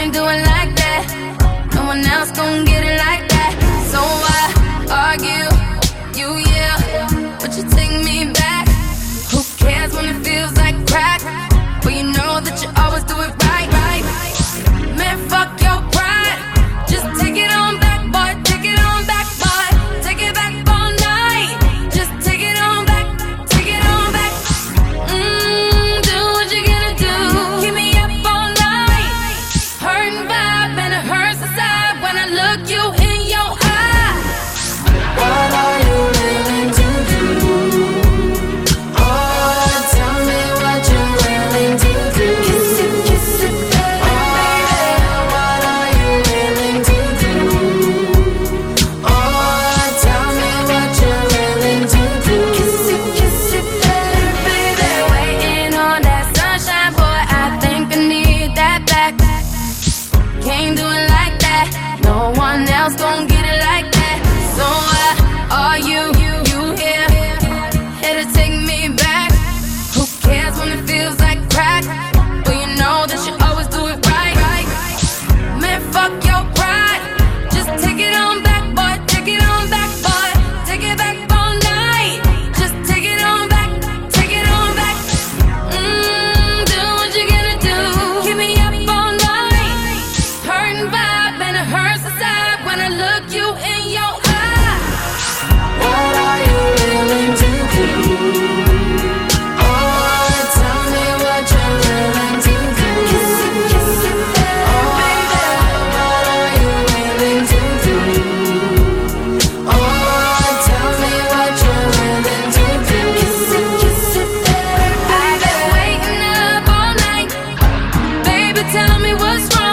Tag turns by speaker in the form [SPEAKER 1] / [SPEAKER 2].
[SPEAKER 1] can't do it like that. No one else gon' get it like that. So why argue? You yeah, but you take me back. Who cares when it feels like crack? But you know that you always do it right, right. Man, fuck your pride. Just take it on back, boy. Take it on back, boy. Take it back all night. Just take it on back. Take it on back. Do what you gonna do. Keep me up all night. Hurting vibe and it hurts inside when I look you in your eye.
[SPEAKER 2] What are you willing to do? Oh, tell me what you're willing to do.
[SPEAKER 1] Kiss it, baby.
[SPEAKER 2] Oh, what are you willing to do? Oh, tell me what you're willing to do.
[SPEAKER 1] Kiss it, baby. Waiting on that sunshine, boy. I think I need that back. Can't do it like that. No one else gon' get it like that. So why are you here? Here to take me back. Who cares when it feels like crack? But you know that you always do it right. Man, fuck your pride. Just take it on back, boy. Take it on back, boy. Take it back all night. Just take it on back. Take it on back. Do what you gonna do. Keep me up all night. Hurting vibe and it hurts inside when I look you in your eye.
[SPEAKER 2] What are you willing to do? Oh, tell me what you're willing to do.
[SPEAKER 1] Kiss it, baby.
[SPEAKER 2] What are you willing to do? Oh, tell me what you're willing to do.
[SPEAKER 1] Kiss it, baby. I've been waiting up all night. Baby, tell me what's wrong.